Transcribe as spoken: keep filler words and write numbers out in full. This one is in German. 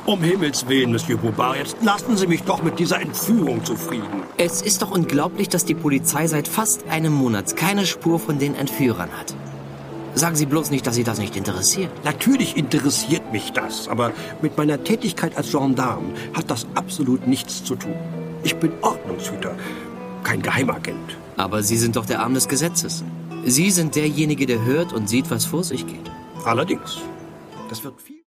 Um Himmels Willen, Monsieur Bouvard, jetzt lassen Sie mich doch mit dieser Entführung zufrieden. Es ist doch unglaublich, dass die Polizei seit fast einem Monat keine Spur von den Entführern hat. Sagen Sie bloß nicht, dass Sie das nicht interessiert. Natürlich interessiert mich das, aber mit meiner Tätigkeit als Gendarme hat das absolut nichts zu tun. Ich bin Ordnungshüter, kein Geheimagent. Aber Sie sind doch der Arm des Gesetzes. Sie sind derjenige, der hört und sieht, was vor sich geht. Allerdings. Das wird viel